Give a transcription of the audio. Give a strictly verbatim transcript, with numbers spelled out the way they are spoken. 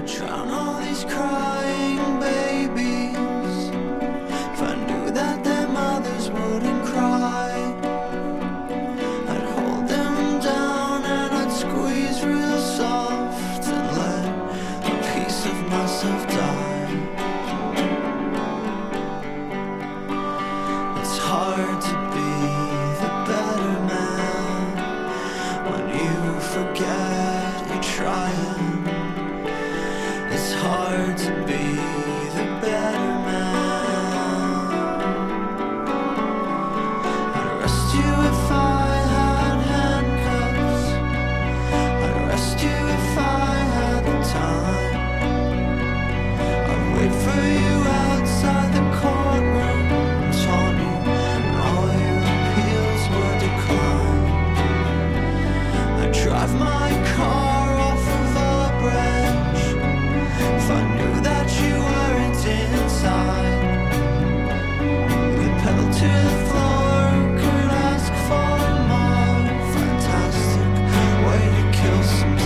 drown all these crying babies. If I knew that their mothers wouldn't cry, I'd hold them down and I'd squeeze real soft and let a piece of myself die. It's hard to be the better man when you forget you're trying. It's hard to be the better man. I'd arrest you if I had handcuffs. I'd arrest you if I had the time. I'd wait for you outside the courtroom and taunt you, and all your appeals were declined. I'd drive my car off of a branch if I knew that you weren't inside. Could pedal to the floor, could ask for more. Fantastic way to kill some